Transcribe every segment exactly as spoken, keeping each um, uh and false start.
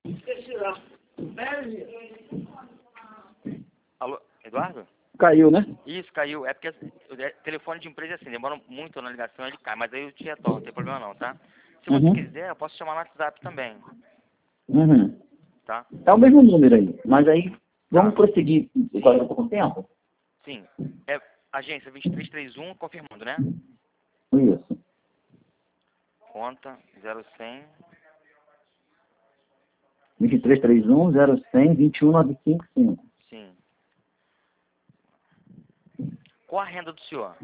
Alô, Eduardo? Caiu, né? Isso, caiu. É porque o telefone de empresa é assim, demora muito na ligação, ele cai. Mas aí eu te retorno, não tem problema não, tá? Se você Uhum. quiser, eu posso chamar no WhatsApp também, Uhum. tá? É o mesmo número aí, mas aí vamos Tá. prosseguir. Agora eu tô com tempo? Sim. É agência vinte e três trinta e um, confirmando, né? Isso. Conta zero cem. vinte e três trinta e um, zero cem, vinte e um novecentos e cinquenta e cinco. Sim. Qual a renda do senhor?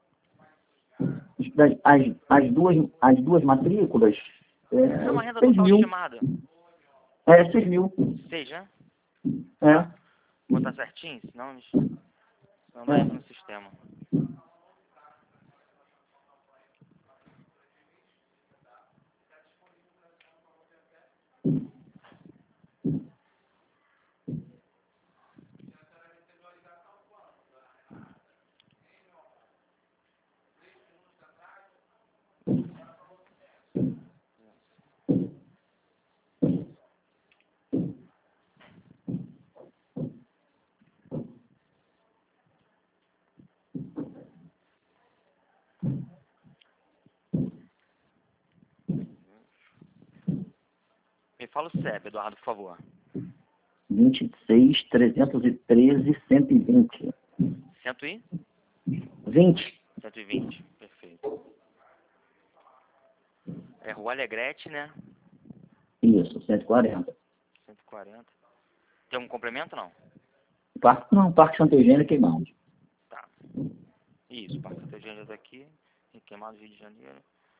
As, as, duas, as duas matrículas, Não, a é, renda seis total mil. estimada. É, seis mil. Seja? É. Vou botar certinho? Senão, eles- senão não É. entra no sistema. Me fala o C E P, Eduardo, por favor. vinte e seis, trezentos e treze, cento e vinte. Cento e? vinte. Cento e vinte. Perfeito. É Rua Alegrete, né? Isso, cento e quarenta. Cento e quarenta. Tem algum complemento, não? Parque, não, Parque Santa Eugênia Queimados. Tá. Isso, Parque Santa Eugênia daqui. Em Queimados, Rio de Janeiro.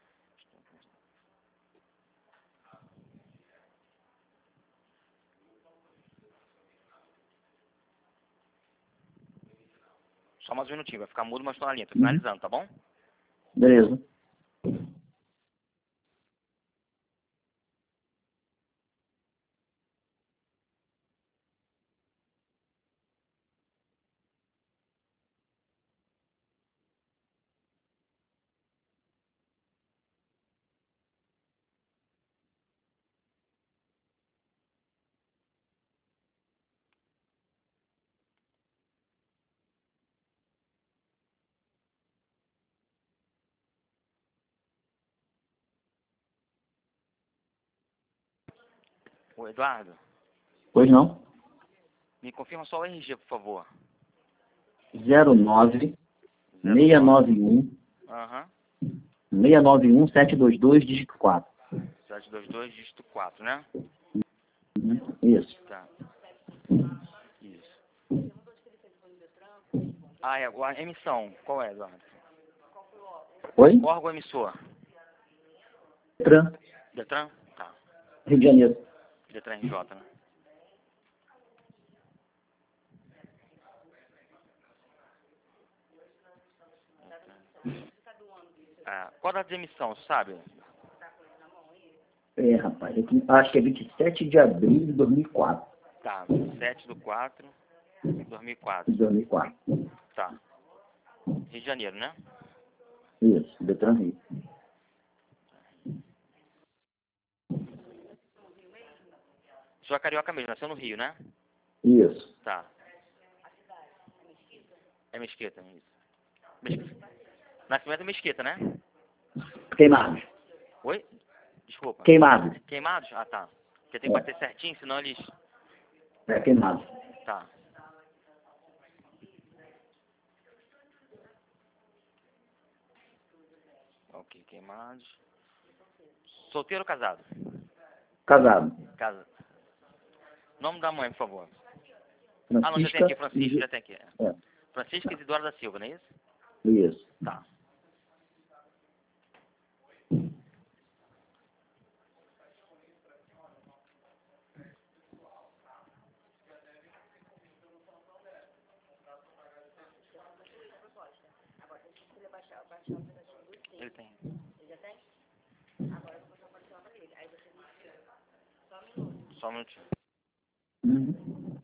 Só mais um minutinho, vai ficar mudo, mas tô na linha. Tô Uhum. finalizando, tá bom? Beleza. Ô, Eduardo, Pois não? me confirma só o R G, por favor. zero nove, Zero seiscentos e nove. noventa e um, Aham. seiscentos e noventa e um, setecentos e vinte e dois, dígito quatro. Sete dois dois, dígito quatro, né? Uhum. Isso. Tá. Isso. Ah, é a emissão. Qual é, Eduardo? Oi? Órgão emissor. Detran, Detran? Tá. Rio de Janeiro. Detran R J, né? Ah, qual a data de emissão, você sabe? É, rapaz, aqui, acho que é vinte e sete de abril de dois mil e quatro. Tá, sete do quatro de dois mil e quatro. De dois mil e quatro. Tá. Rio de Janeiro, né? Isso, Detran Rio. O senhor é carioca mesmo, nasceu no Rio, né? Isso. Tá. É Mesquita, isso. Mesquita. Nascimento é Mesquita, né? Queimados. Oi? Desculpa. Queimados. Queimados? Ah, tá. Porque tem que bater certinho, senão eles... É, queimados. Tá. Ok, queimados. Solteiro ou casado? Casado. Casa. Nome da mãe, por favor. Ah, não, já tem Francisca. aqui, Francisco, já tem aqui. É, Francisco Isidoro da Silva, não é isso? isso. Tá. Ele tem. Só um minutinho. Uhum.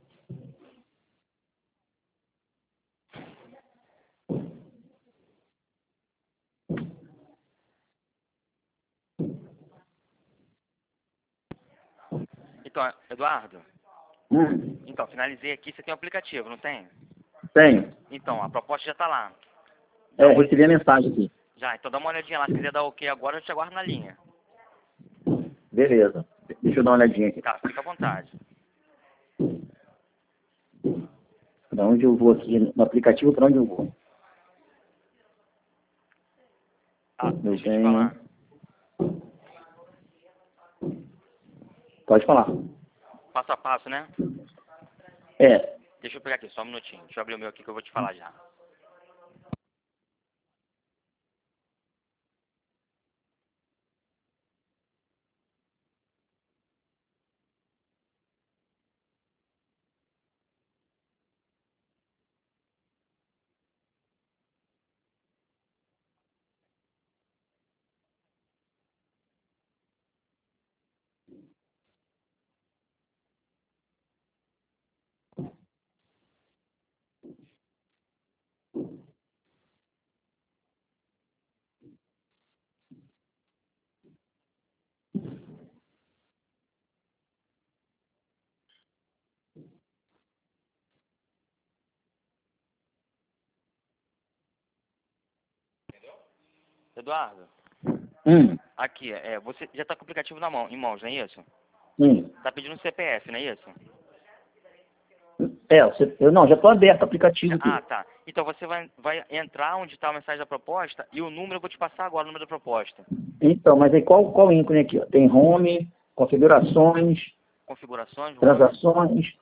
Então, Eduardo, Hum, então, finalizei aqui, você tem um aplicativo, não tem? tenho. Então, a proposta já tá lá. Dá É, uma- recebi a mensagem aqui. Já, então dá uma olhadinha lá, se quiser dar ok agora, eu te aguardo na linha. Beleza. Deixa eu dar uma olhadinha aqui. Tá, fica à vontade. Para onde eu vou aqui? No aplicativo, para onde eu vou? Ah, Eu deixa eu te tenho... falar. Pode falar. Passo a passo, né? É, Deixa eu pegar aqui, só um minutinho. Deixa eu abrir o meu aqui que eu vou te falar já. Eduardo, hum, aqui, é, você já tá com o aplicativo na mão, em mãos, não é isso? hum. Tá pedindo um C P F, não é isso? É, você, eu não, já estou aberto o aplicativo Ah, aqui. tá. Então você vai, vai entrar onde está a mensagem da proposta e o número eu vou te passar agora, o número da proposta. Então, mas aí qual, qual ícone aqui? Ó? Tem home, configurações, Configurações, home. transações,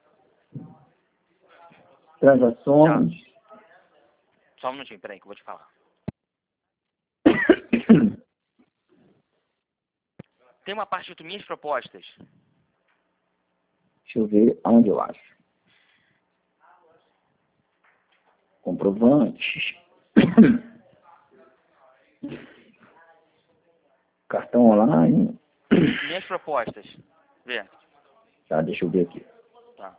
transações. Só um minutinho, peraí que eu vou te falar. Tem uma parte de minhas propostas. Deixa eu ver aonde eu acho. Comprovantes. Cartão online. Minhas propostas. Vê. Tá, deixa eu ver aqui. Tá.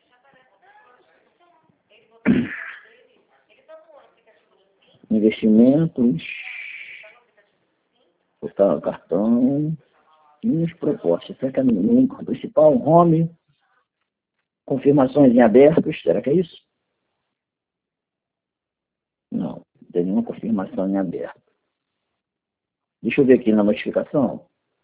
Investimentos. Botar o cartão. Minhas propostas. Será que é no link principal? Home. Confirmações em abertos. Será que é isso? Não. Não tem nenhuma confirmação em aberto. Deixa eu ver aqui na notificação.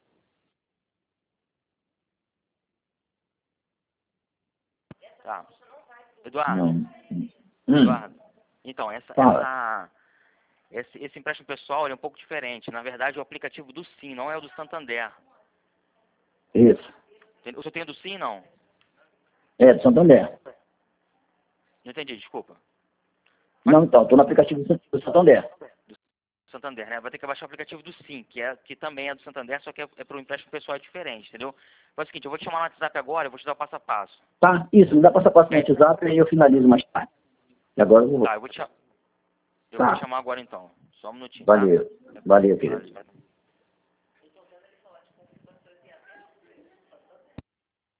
Tá. Eduardo. Não. Hum. Eduardo. Então, essa, Fala. essa, esse, esse empréstimo pessoal ele é um pouco diferente. Na verdade, é o aplicativo do Sim, não é o do Santander. Isso. Entendeu? O senhor tem o do Sim, não? É, do Santander. Não entendi, desculpa. Não, então, estou no aplicativo do Santander. Santander, né? Vai ter que baixar o aplicativo do Sim, que, é, que também é do Santander, só que é, é para o empréstimo pessoal é diferente, entendeu? Faz o seguinte, eu vou te chamar no WhatsApp agora, eu vou te dar o passo a passo. Tá, isso, me dá passo a passo no WhatsApp e eu finalizo mais tarde. E agora eu vou. Tá, eu vou te, eu Tá. vou te chamar agora então. Só um minutinho, Valeu. tá? Valeu, querido. Valeu.